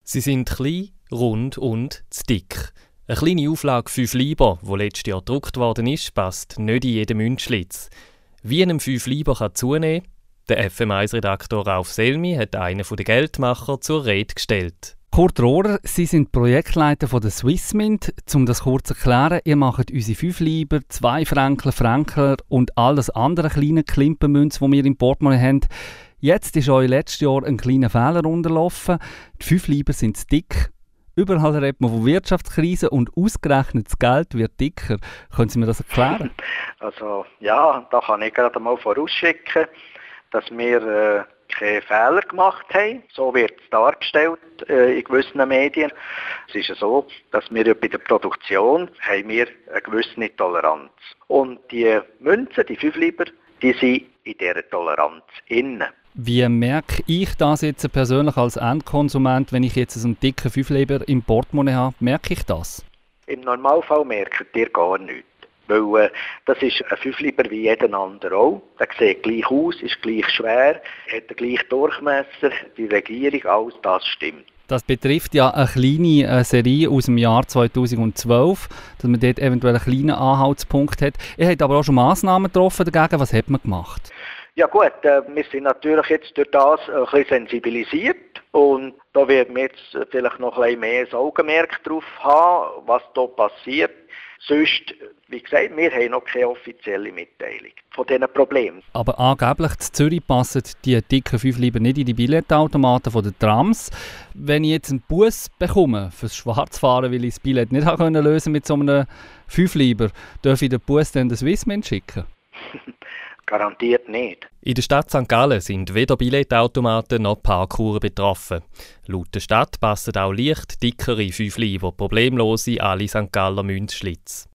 Sie sind klein, rund und zu dick. Eine kleine Auflage 5 Lieber, die letztes Jahr gedruckt worden ist, passt nicht in jeden Münzschlitz. Wie einem 5 Lieber zunehmen kann, der FM1-Redaktor Rauf Selmi hat einen der Geldmacher zur Rede gestellt. Kurt Rohrer, Sie sind Projektleiter von der Swissmint. Um das kurz zu erklären, ihr macht unsere 5 Lieber, 2 Franken, Frankler und all das andere kleine Klimpenmünze, die wir im Portemonnaie haben. Jetzt ist euch letztes Jahr ein kleiner Fehler unterlaufen. Die 5 Lieber sind zu dick. Überall redet man von Wirtschaftskrise und ausgerechnet das Geld wird dicker. Können Sie mir das erklären? Also ja, da kann ich gerade mal vorausschicken, dass wir keine Fehler gemacht haben. So wird es dargestellt in gewissen Medien. Es ist so, dass wir bei der Produktion haben wir eine gewisse Toleranz. Und die Münzen, die 5 Lieber, die sind in dieser Toleranz innen. Wie merke ich das jetzt persönlich als Endkonsument, wenn ich jetzt einen dicken 5 Lieber im Portemonnaie habe? Merke ich das? Im Normalfall merkt ihr gar nichts. Weil das ist ein 5 Lieber wie jeden anderen auch. Der sieht gleich aus, ist gleich schwer, hat den gleichen Durchmesser, die Regierung, alles das stimmt. Das betrifft ja eine kleine Serie aus dem Jahr 2012, dass man dort eventuell einen kleinen Anhaltspunkt hat. Ihr habt aber auch schon Massnahmen getroffen dagegen. Was hat man gemacht? Ja gut, wir sind natürlich jetzt durch das ein bisschen sensibilisiert und da werden wir jetzt vielleicht noch ein bisschen mehr das Augenmerk drauf haben, was da passiert. Sonst, wie gesagt, wir haben noch keine offizielle Mitteilung von diesen Problemen. Aber angeblich in Zürich passen die dicken 5 Lieber nicht in die Billetautomaten der Trams. Wenn ich jetzt einen Bus bekomme fürs Schwarzfahren, weil ich das Billett nicht lösen mit so einem 5 Lieber, darf ich den Bus dann den Swissmint schicken? Garantiert nicht. In der Stadt St. Gallen sind weder Billetautomaten noch Parkuhren betroffen. Laut der Stadt passen auch leicht dickere 5 Lieber problemlos in alle St. Galler Münzschlitze.